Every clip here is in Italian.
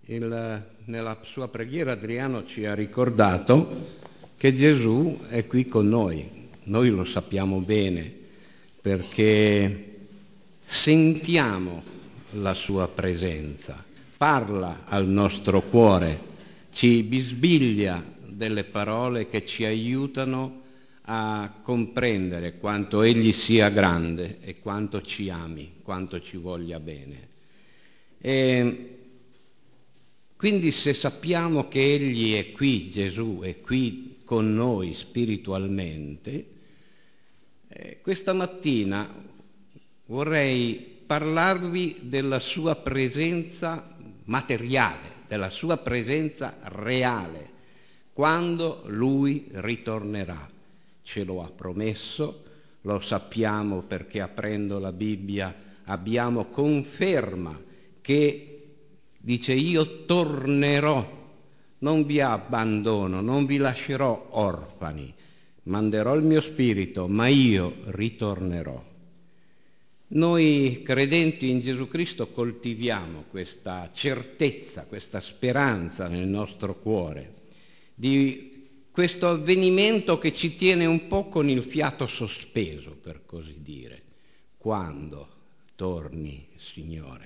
Nella sua preghiera Adriano ci ha ricordato che Gesù è qui con noi. Noi lo sappiamo bene perché sentiamo la sua presenza, parla al nostro cuore, ci bisbiglia delle parole che ci aiutano a comprendere quanto Egli sia grande e quanto ci ami, quanto ci voglia bene. E quindi se sappiamo che Egli è qui, Gesù è qui con noi spiritualmente, questa mattina vorrei parlarvi della sua presenza materiale, della sua presenza reale, quando Lui ritornerà. Ce lo ha promesso, lo sappiamo perché aprendo la Bibbia abbiamo conferma che dice: io tornerò, non vi abbandono, non vi lascerò orfani, manderò il mio spirito, ma io ritornerò. Noi credenti in Gesù Cristo coltiviamo questa certezza, questa speranza nel nostro cuore di questo avvenimento che ci tiene un po' con il fiato sospeso, per così dire. Quando torni, Signore?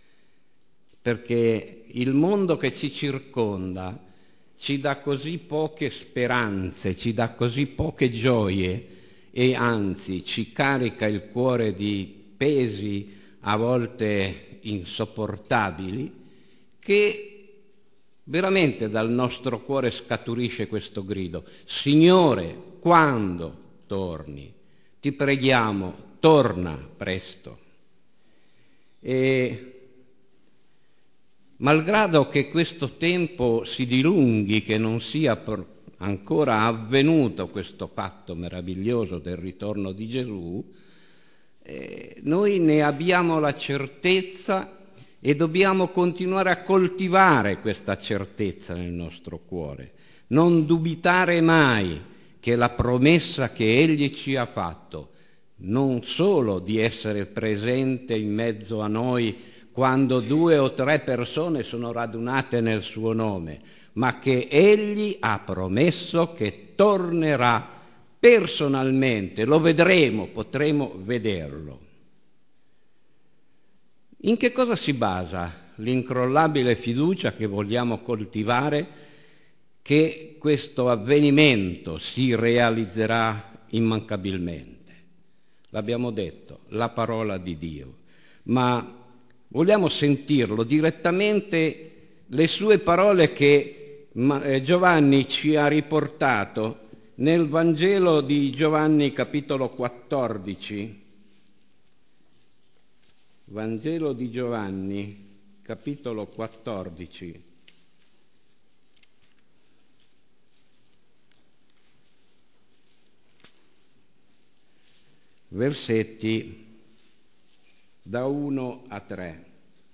Perché il mondo che ci circonda ci dà così poche speranze, ci dà così poche gioie e anzi ci carica il cuore di pesi a volte insopportabili, che veramente dal nostro cuore scaturisce questo grido: Signore, quando torni? Ti preghiamo, torna presto. E malgrado che questo tempo si dilunghi, che non sia ancora avvenuto questo fatto meraviglioso del ritorno di Gesù, noi ne abbiamo la certezza e dobbiamo continuare a coltivare questa certezza nel nostro cuore. Non dubitare mai che la promessa che Egli ci ha fatto, non solo di essere presente in mezzo a noi quando 2 o 3 persone sono radunate nel suo nome, ma che Egli ha promesso che tornerà personalmente, lo vedremo, potremo vederlo. In che cosa si basa l'incrollabile fiducia che vogliamo coltivare che questo avvenimento si realizzerà immancabilmente? L'abbiamo detto, la parola di Dio, ma vogliamo sentirlo direttamente, le sue parole che Giovanni ci ha riportato nel Vangelo di Giovanni capitolo 14. Vangelo di Giovanni capitolo 14. Versetti da 1 a 3.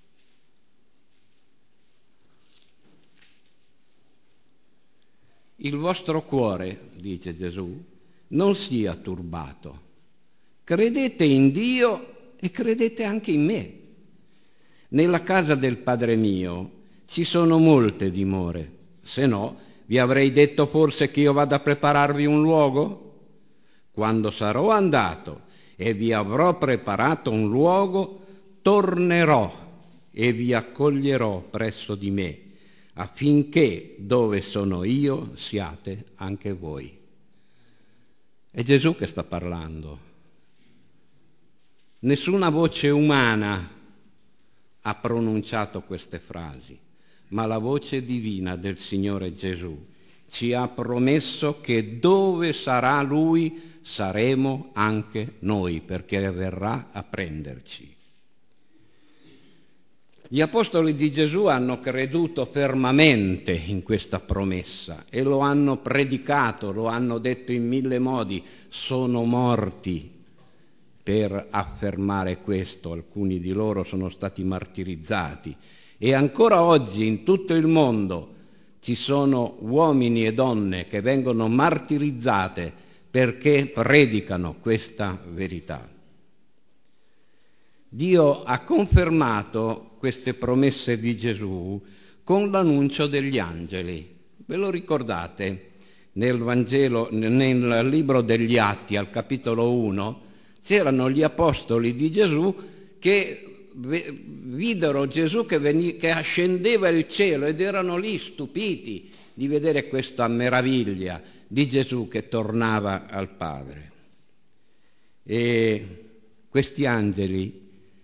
Il vostro cuore, dice Gesù, non sia turbato. Credete in Dio e credete anche in me. Nella casa del Padre mio ci sono molte dimore, se no vi avrei detto forse che io vado a prepararvi un luogo? Quando sarò andato e vi avrò preparato un luogo, tornerò e vi accoglierò presso di me, affinché dove sono io siate anche voi. È Gesù che sta parlando. Nessuna voce umana ha pronunciato queste frasi, ma la voce divina del Signore Gesù ci ha promesso che dove sarà Lui saremo anche noi, perché verrà a prenderci. Gli apostoli di Gesù hanno creduto fermamente in questa promessa e lo hanno predicato, lo hanno detto in 1000 modi, sono morti per affermare questo, alcuni di loro sono stati martirizzati e ancora oggi in tutto il mondo ci sono uomini e donne che vengono martirizzate perché predicano questa verità. Dio ha confermato queste promesse di Gesù con l'annuncio degli angeli. Ve lo ricordate? Nel Vangelo, nel libro degli Atti, al capitolo 1, c'erano gli apostoli di Gesù che videro Gesù che ascendeva il cielo ed erano lì stupiti di vedere questa meraviglia di Gesù che tornava al Padre. E questi angeli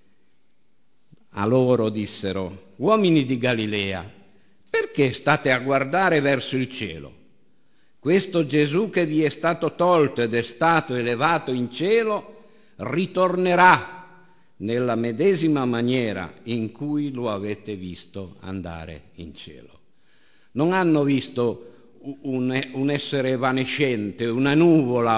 a loro dissero: uomini di Galilea, perché state a guardare verso il cielo? Questo Gesù che vi è stato tolto ed è stato elevato in cielo ritornerà nella medesima maniera in cui lo avete visto andare in cielo. Non hanno visto un essere evanescente, una nuvola,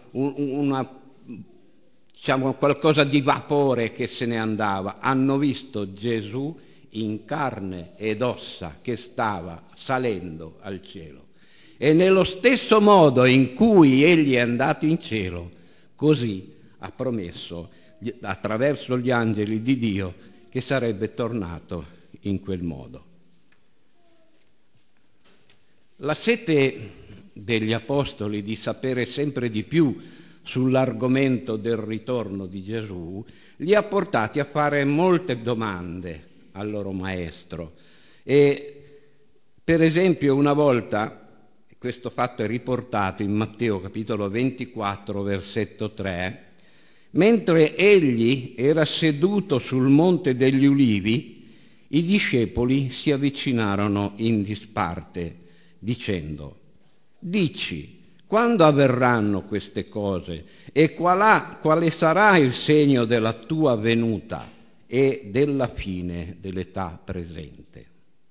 diciamo qualcosa di vapore che se ne andava. Hanno visto Gesù in carne ed ossa che stava salendo al cielo. E nello stesso modo in cui egli è andato in cielo, così ha promesso attraverso gli angeli di Dio che sarebbe tornato in quel modo. La sete degli apostoli di sapere sempre di più sull'argomento del ritorno di Gesù li ha portati a fare molte domande al loro maestro. E per esempio una volta, questo fatto è riportato in Matteo capitolo 24 versetto 3, mentre egli era seduto sul monte degli Ulivi, i discepoli si avvicinarono in disparte dicendo: dici, quando avverranno queste cose e quale sarà il segno della tua venuta e della fine dell'età presente?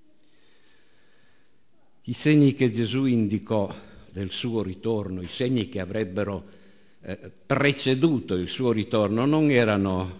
I segni che Gesù indicò del suo ritorno, i segni che avrebbero preceduto il suo ritorno, non erano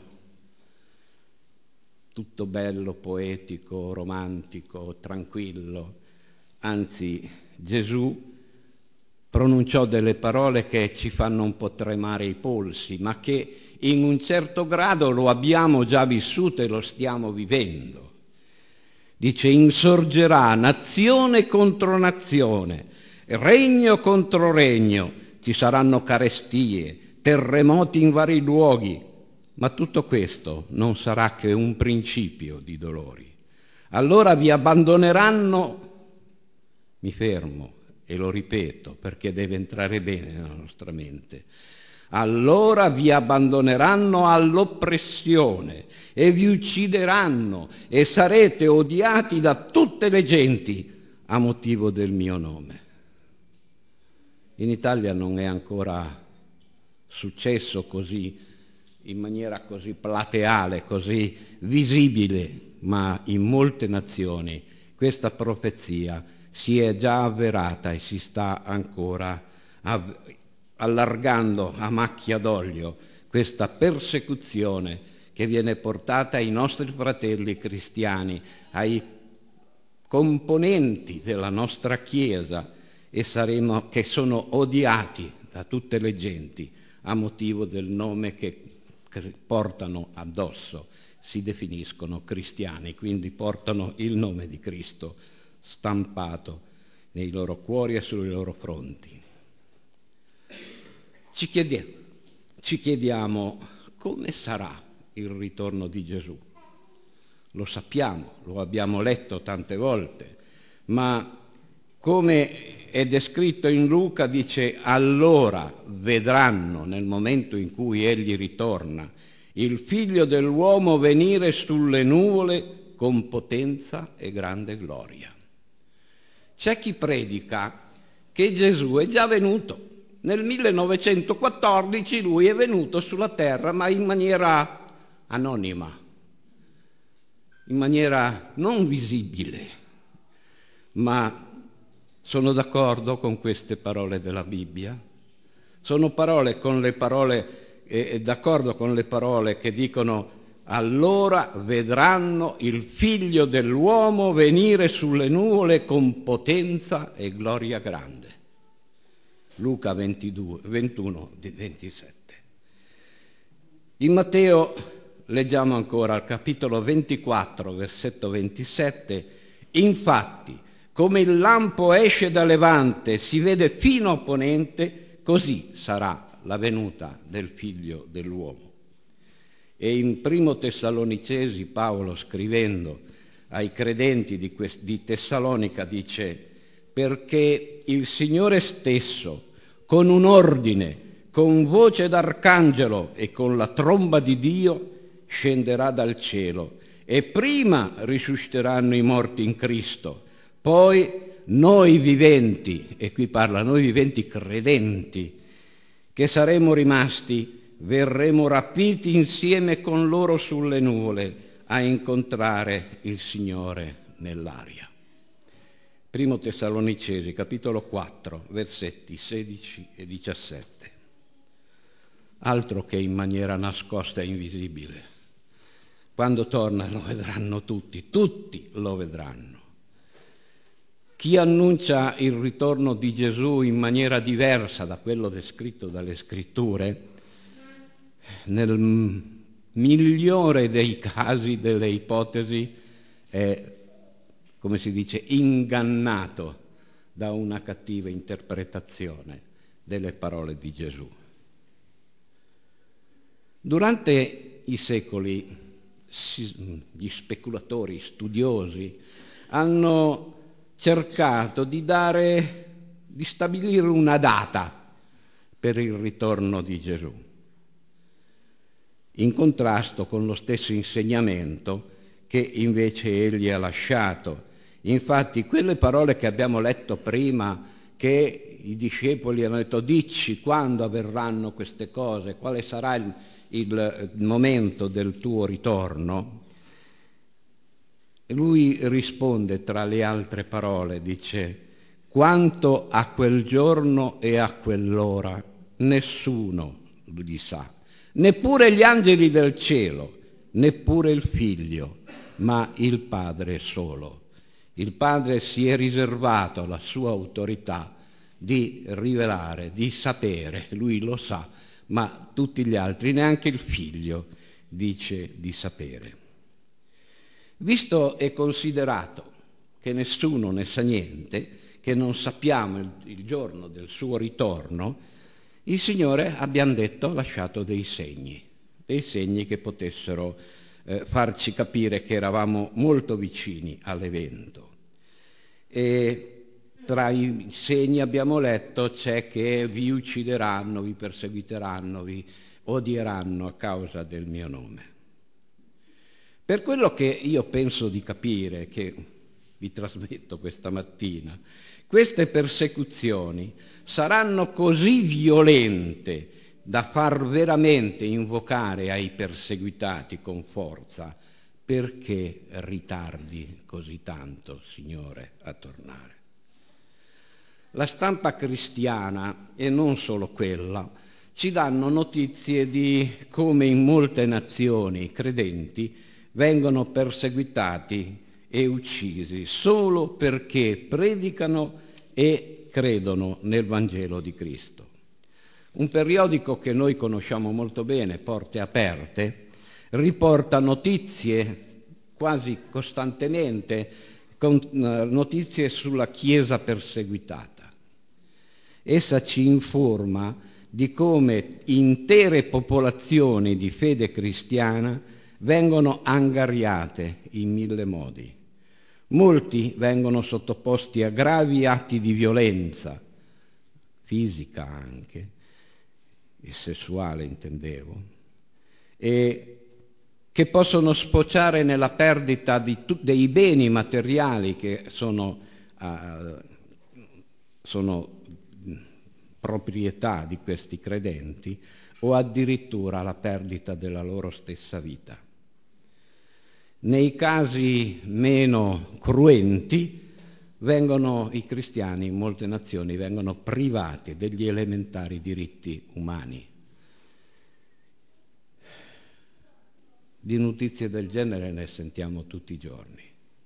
tutto bello, poetico, romantico, tranquillo. Anzi, Gesù pronunciò delle parole che ci fanno un po' tremare i polsi, ma che in un certo grado lo abbiamo già vissuto e lo stiamo vivendo. Dice: insorgerà nazione contro nazione, regno contro regno, ci saranno carestie, terremoti in vari luoghi, ma tutto questo non sarà che un principio di dolori. Allora vi abbandoneranno, mi fermo e lo ripeto perché deve entrare bene nella nostra mente, allora vi abbandoneranno all'oppressione e vi uccideranno e sarete odiati da tutte le genti a motivo del mio nome. In Italia non è ancora successo così, in maniera così plateale, così visibile, ma in molte nazioni questa profezia si è già avverata e si sta ancora allargando a macchia d'olio, questa persecuzione che viene portata ai nostri fratelli cristiani, ai componenti della nostra Chiesa, e che sono odiati da tutte le genti a motivo del nome che portano addosso. Si definiscono cristiani, quindi portano il nome di Cristo stampato nei loro cuori e sui loro fronti. Ci chiediamo come sarà il ritorno di Gesù. Lo sappiamo, lo abbiamo letto tante volte, ma come è descritto in Luca, dice: allora vedranno, nel momento in cui egli ritorna, il figlio dell'uomo venire sulle nuvole con potenza e grande gloria. C'è chi predica che Gesù è già venuto. Nel 1914 lui è venuto sulla terra, ma in maniera anonima, in maniera non visibile. Ma sono d'accordo con queste parole della Bibbia? Sono d'accordo con le parole che dicono: allora vedranno il figlio dell'uomo venire sulle nuvole con potenza e gloria grande. Luca 21, 27. In Matteo leggiamo ancora al capitolo 24, versetto 27, Infatti, come il lampo esce da levante e si vede fino a ponente, così sarà la venuta del Figlio dell'uomo. E in Primo Tessalonicesi Paolo, scrivendo ai credenti di Tessalonica, dice: perché il Signore stesso, con un ordine, con voce d'arcangelo e con la tromba di Dio, scenderà dal cielo, e prima risusciteranno i morti in Cristo, poi noi viventi, e qui parla noi viventi credenti, che saremo rimasti, verremo rapiti insieme con loro sulle nuvole a incontrare il Signore nell'aria. Primo Tessalonicesi, capitolo 4, versetti 16 e 17. Altro che in maniera nascosta e invisibile. Quando torna lo vedranno tutti lo vedranno. Chi annuncia il ritorno di Gesù in maniera diversa da quello descritto dalle Scritture, nel migliore dei casi, delle ipotesi, è, come si dice, ingannato da una cattiva interpretazione delle parole di Gesù. Durante i secoli, gli speculatori studiosi hanno cercato di stabilire una data per il ritorno di Gesù, in contrasto con lo stesso insegnamento che invece egli ha lasciato. Infatti quelle parole che abbiamo letto prima, che i discepoli hanno detto: dici quando avverranno queste cose, quale sarà il momento del tuo ritorno, lui risponde, tra le altre parole, dice: quanto a quel giorno e a quell'ora nessuno li sa, neppure gli angeli del cielo, neppure il Figlio, ma il Padre solo. Il Padre si è riservato la sua autorità di rivelare, di sapere, lui lo sa, ma tutti gli altri, neanche il Figlio, dice di sapere. Visto e considerato che nessuno ne sa niente, che non sappiamo il giorno del suo ritorno, il Signore, abbiamo detto, ha lasciato dei segni che potessero farci capire che eravamo molto vicini all'evento. E tra i segni abbiamo letto c'è che vi uccideranno, vi perseguiteranno, vi odieranno a causa del mio nome. Per quello che io penso di capire, che vi trasmetto questa mattina, queste persecuzioni saranno così violente da far veramente invocare ai perseguitati con forza: perché ritardi così tanto, Signore, a tornare? La stampa cristiana, e non solo quella, ci danno notizie di come in molte nazioni credenti vengono perseguitati e uccisi solo perché predicano e credono nel Vangelo di Cristo. Un periodico che noi conosciamo molto bene, Porte Aperte, riporta notizie quasi costantemente, notizie sulla Chiesa perseguitata. Essa ci informa di come intere popolazioni di fede cristiana vengono angariate in mille modi. Molti vengono sottoposti a gravi atti di violenza, fisica anche, e sessuale intendevo, e che possono sfociare nella perdita dei beni materiali che sono proprietà di questi credenti, o addirittura la perdita della loro stessa vita. Nei casi meno cruenti i cristiani in molte nazioni vengono privati degli elementari diritti umani. Di notizie del genere ne sentiamo tutti i giorni.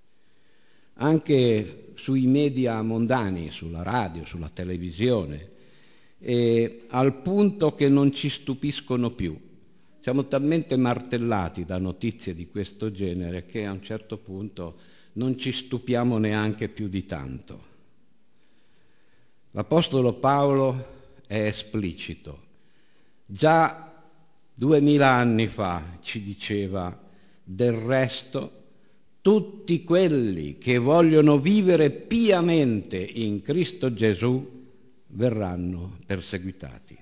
Anche sui media mondani, sulla radio, sulla televisione, al punto che non ci stupiscono più. Siamo talmente martellati da notizie di questo genere che a un certo punto non ci stupiamo neanche più di tanto. L'Apostolo Paolo è esplicito. Già 2000 anni fa ci diceva: del resto, tutti quelli che vogliono vivere piamente in Cristo Gesù verranno perseguitati.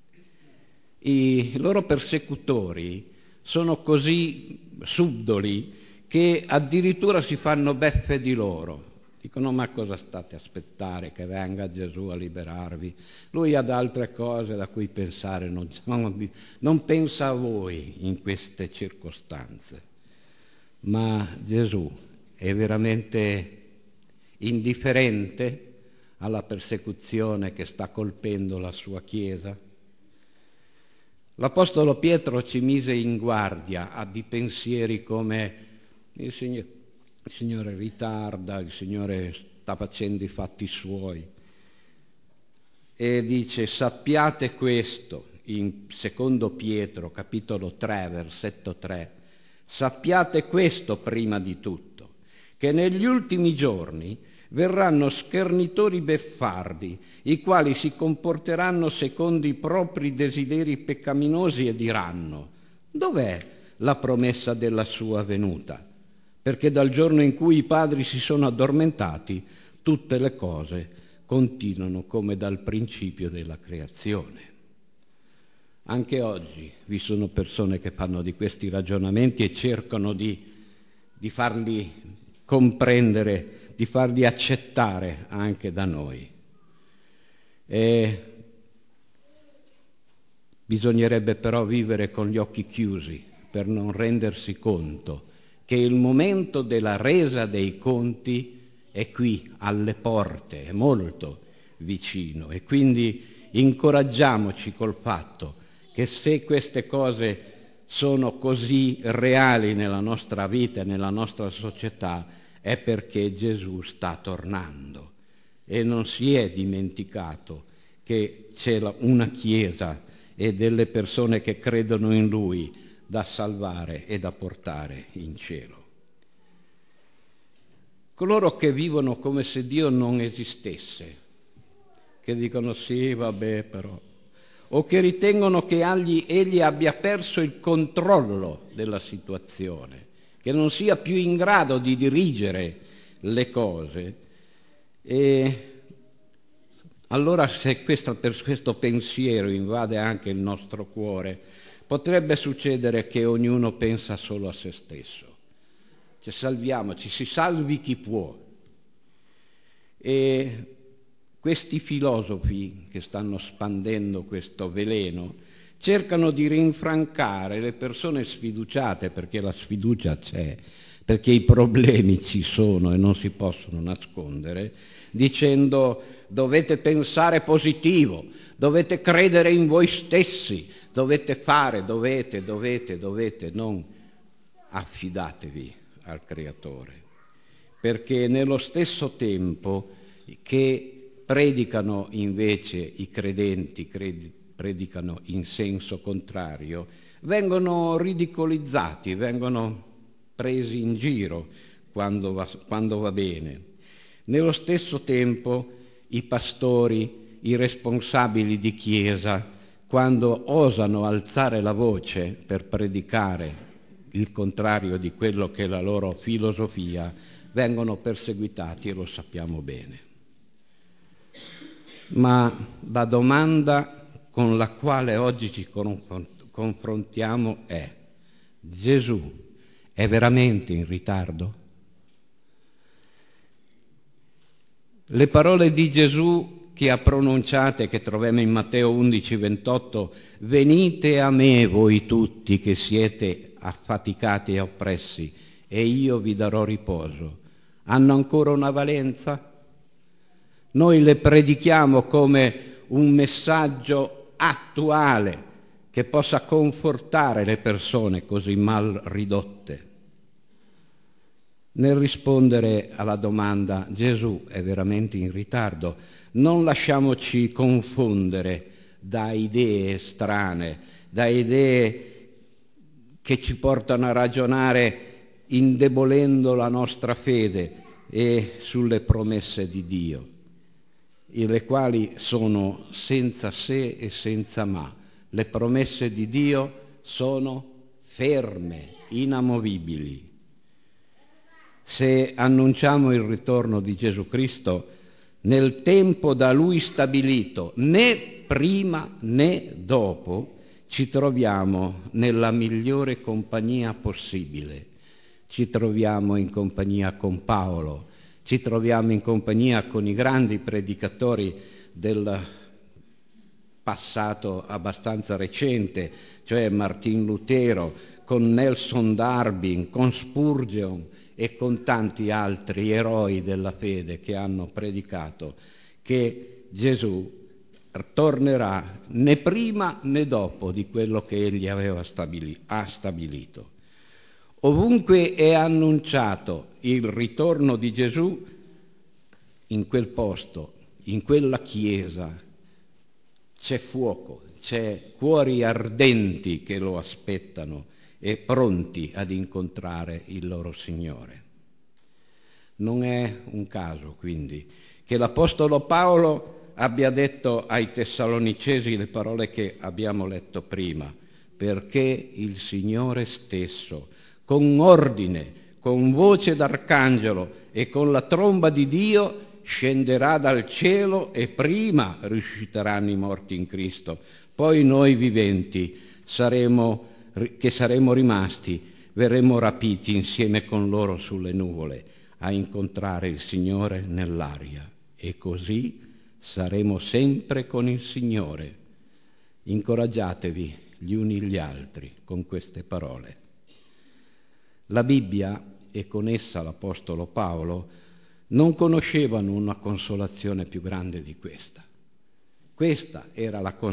I loro persecutori sono così subdoli che addirittura si fanno beffe di loro. Dicono: ma cosa state a aspettare che venga Gesù a liberarvi? Lui ha altre cose da cui pensare, non pensa a voi in queste circostanze. Ma Gesù è veramente indifferente alla persecuzione che sta colpendo la sua Chiesa? L'Apostolo Pietro ci mise in guardia a di pensieri come il Signore ritarda, il Signore sta facendo i fatti suoi, e dice: sappiate questo, in secondo Pietro capitolo 3 versetto 3, sappiate questo prima di tutto, che negli ultimi giorni verranno schernitori beffardi, i quali si comporteranno secondo i propri desideri peccaminosi e diranno: dov'è la promessa della sua venuta? Perché dal giorno in cui i padri si sono addormentati, tutte le cose continuano come dal principio della creazione. Anche oggi vi sono persone che fanno di questi ragionamenti e cercano di farli comprendere, di farli accettare anche da noi. E bisognerebbe però vivere con gli occhi chiusi per non rendersi conto che il momento della resa dei conti è qui, alle porte, è molto vicino, e quindi incoraggiamoci col fatto che se queste cose sono così reali nella nostra vita e nella nostra società è perché Gesù sta tornando e non si è dimenticato che c'è una Chiesa e delle persone che credono in Lui da salvare e da portare in cielo. Coloro che vivono come se Dio non esistesse, che dicono sì, vabbè però, o che ritengono che egli abbia perso il controllo della situazione, che non sia più in grado di dirigere le cose, e allora se questo pensiero invade anche il nostro cuore, potrebbe succedere che ognuno pensa solo a se stesso. Cioè, salviamoci, si salvi chi può. E questi filosofi che stanno spandendo questo veleno cercano di rinfrancare le persone sfiduciate, perché la sfiducia c'è, perché i problemi ci sono e non si possono nascondere, dicendo: dovete pensare positivo, dovete credere in voi stessi, dovete fare, dovete, non affidatevi al Creatore. Perché nello stesso tempo che predicano invece i credenti, predicano in senso contrario, vengono ridicolizzati, vengono presi in giro quando va bene. Nello stesso tempo i pastori, i responsabili di chiesa, quando osano alzare la voce per predicare il contrario di quello che è la loro filosofia, vengono perseguitati, e lo sappiamo bene. Ma la domanda con la quale oggi ci confrontiamo è: Gesù è veramente in ritardo? Le parole di Gesù che ha pronunciate, che troviamo in Matteo 11:28, venite a me voi tutti che siete affaticati e oppressi, e io vi darò riposo, hanno ancora una valenza? Noi le predichiamo come un messaggio attuale che possa confortare le persone così mal ridotte. Nel rispondere alla domanda Gesù è veramente in ritardo, non lasciamoci confondere da idee strane, da idee che ci portano a ragionare indebolendo la nostra fede e sulle promesse di Dio, le quali sono senza se e senza ma. Le promesse di Dio sono ferme, inamovibili. Se annunciamo il ritorno di Gesù Cristo nel tempo da Lui stabilito, né prima né dopo, ci troviamo nella migliore compagnia possibile. Ci troviamo in compagnia con Paolo, ci troviamo in compagnia con i grandi predicatori del passato abbastanza recente, cioè Martin Lutero, con Nelson Darby, con Spurgeon e con tanti altri eroi della fede che hanno predicato che Gesù tornerà né prima né dopo di quello che egli ha stabilito. Ovunque è annunciato il ritorno di Gesù, in quel posto, in quella chiesa, c'è fuoco, c'è cuori ardenti che lo aspettano e pronti ad incontrare il loro Signore. Non è un caso, quindi, che l'Apostolo Paolo abbia detto ai Tessalonicesi le parole che abbiamo letto prima, perché il Signore stesso, con ordine, con voce d'arcangelo e con la tromba di Dio, scenderà dal cielo e prima risusciteranno i morti in Cristo. Poi noi viventi che saremo rimasti, verremo rapiti insieme con loro sulle nuvole a incontrare il Signore nell'aria. E così saremo sempre con il Signore. Incoraggiatevi gli uni gli altri con queste parole. La Bibbia e con essa l'Apostolo Paolo non conoscevano una consolazione più grande di questa. Questa era la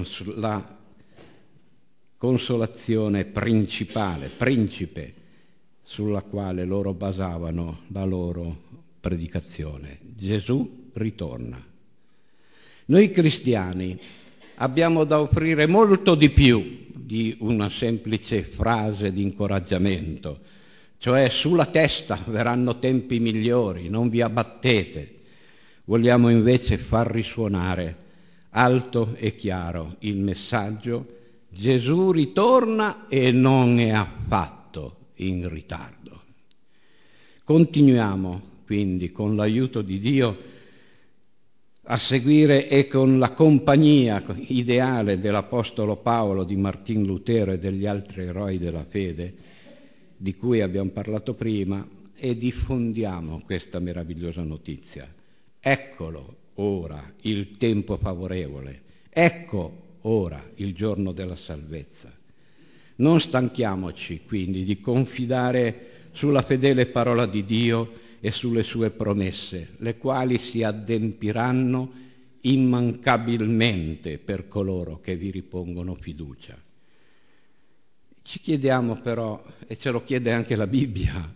consolazione principale, principe, sulla quale loro basavano la loro predicazione. Gesù ritorna. Noi cristiani abbiamo da offrire molto di più di una semplice frase di incoraggiamento, cioè sulla testa verranno tempi migliori, non vi abbattete. Vogliamo invece far risuonare alto e chiaro il messaggio: Gesù ritorna e non è affatto in ritardo. Continuiamo quindi con l'aiuto di Dio a seguire e con la compagnia ideale dell'Apostolo Paolo, di Martin Lutero e degli altri eroi della fede di cui abbiamo parlato prima, e diffondiamo questa meravigliosa notizia. Eccolo ora il tempo favorevole, ecco ora il giorno della salvezza. Non stanchiamoci quindi di confidare sulla fedele parola di Dio e sulle sue promesse, le quali si adempiranno immancabilmente per coloro che vi ripongono fiducia. Ci chiediamo però, e ce lo chiede anche la Bibbia,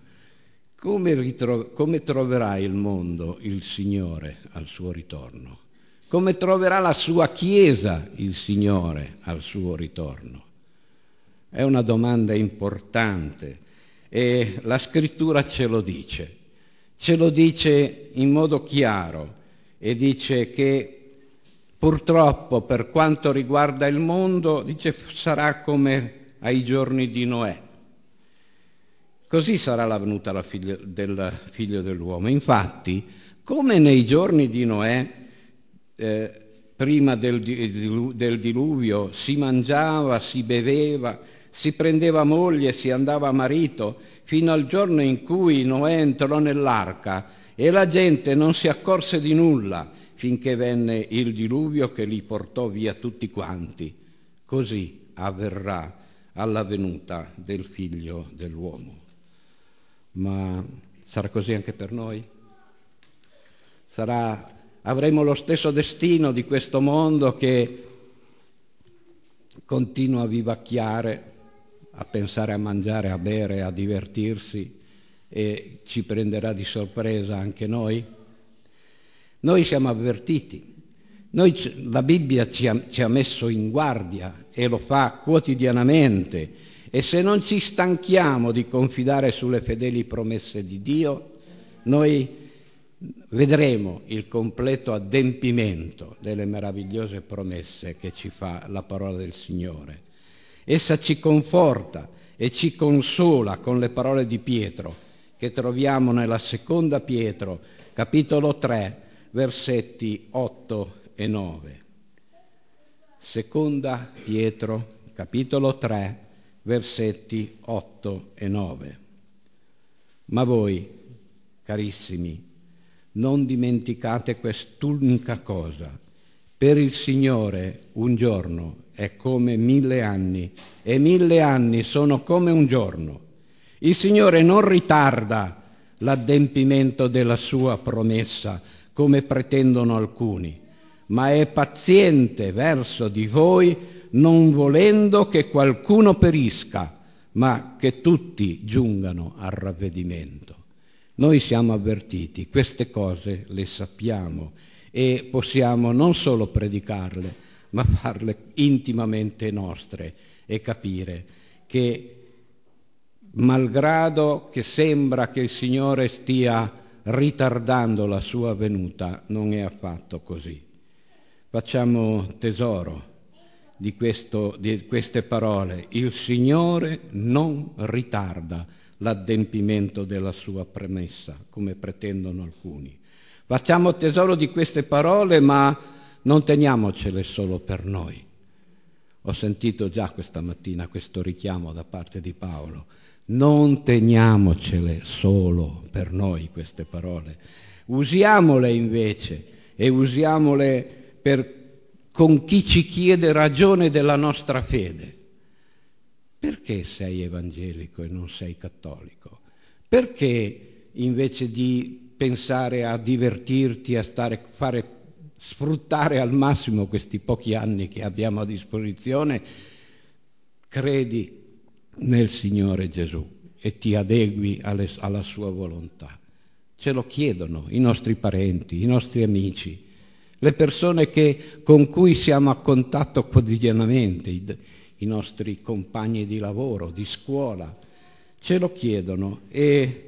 come troverà il mondo il Signore al suo ritorno? Come troverà la sua Chiesa il Signore al suo ritorno? È una domanda importante e la Scrittura ce lo dice in modo chiaro e dice che purtroppo per quanto riguarda il mondo, dice, sarà come ai giorni di Noè. Così sarà la venuta del figlio dell'uomo. Infatti, come nei giorni di Noè, prima del diluvio, si mangiava, si beveva, si prendeva moglie, si andava a marito, fino al giorno in cui Noè entrò nell'arca e la gente non si accorse di nulla finché venne il diluvio che li portò via tutti quanti. Così avverrà alla venuta del figlio dell'uomo. Ma sarà così anche per noi? Avremo lo stesso destino di questo mondo che continua a vivacchiare, a pensare a mangiare, a bere, a divertirsi, e ci prenderà di sorpresa anche noi? Noi siamo avvertiti. La Bibbia ci ha messo in guardia e lo fa quotidianamente E se non ci stanchiamo di confidare sulle fedeli promesse di Dio, noi vedremo il completo adempimento delle meravigliose promesse che ci fa la parola del Signore. Essa ci conforta e ci consola con le parole di Pietro, che troviamo nella seconda Pietro, capitolo 3, versetti 8 e 9. Seconda Pietro, capitolo 3, versetti 8 e 9. Ma voi, carissimi, non dimenticate quest'unica cosa. Per il Signore un giorno è come 1000 anni e 1000 anni sono come un giorno. Il Signore non ritarda l'adempimento della sua promessa, come pretendono alcuni, ma è paziente verso di voi, non volendo che qualcuno perisca, ma che tutti giungano al ravvedimento. Noi siamo avvertiti, queste cose le sappiamo e possiamo non solo predicarle, ma farle intimamente nostre e capire che, malgrado che sembra che il Signore stia ritardando la sua venuta, non è affatto così. Facciamo tesoro di queste parole. Il Signore non ritarda l'adempimento della sua promessa, come pretendono alcuni. Facciamo tesoro di queste parole, ma non teniamocele solo per noi. Ho sentito già questa mattina questo richiamo da parte di Paolo. Non teniamocele solo per noi queste parole. Usiamole invece e usiamole con chi ci chiede ragione della nostra fede. Perché sei evangelico e non sei cattolico? Perché invece di pensare a divertirti, a sfruttare al massimo questi pochi anni che abbiamo a disposizione, credi nel Signore Gesù e ti adegui alla sua volontà? Ce lo chiedono i nostri parenti, i nostri amici, le persone con cui siamo a contatto quotidianamente, i nostri compagni di lavoro, di scuola, ce lo chiedono. E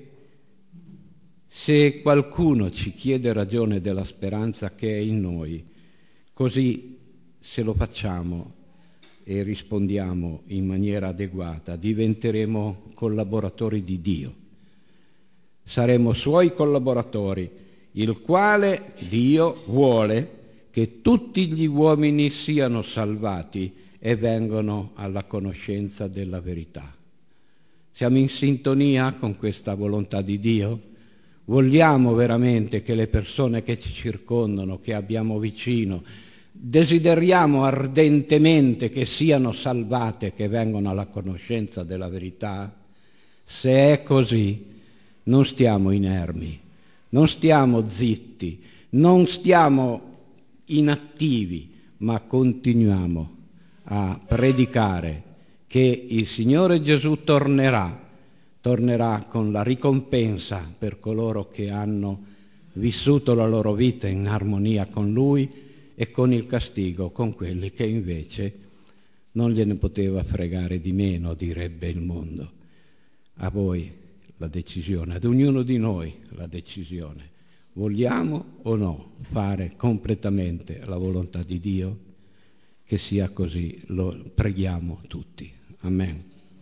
se qualcuno ci chiede ragione della speranza che è in noi, così se lo facciamo e rispondiamo in maniera adeguata, diventeremo collaboratori di Dio. Saremo suoi collaboratori, il quale Dio vuole che tutti gli uomini siano salvati e vengano alla conoscenza della verità. Siamo in sintonia con questa volontà di Dio? Vogliamo veramente che le persone che ci circondano, che abbiamo vicino, desideriamo ardentemente che siano salvate, che vengano alla conoscenza della verità? Se è così, non stiamo inermi, non stiamo zitti, non stiamo inattivi, ma continuiamo a predicare che il Signore Gesù tornerà con la ricompensa per coloro che hanno vissuto la loro vita in armonia con Lui e con il castigo con quelli che invece non gliene poteva fregare di meno, direbbe il mondo. A voi la decisione, ad ognuno di noi la decisione. Vogliamo o no fare completamente la volontà di Dio? Che sia così, lo preghiamo tutti. Amen.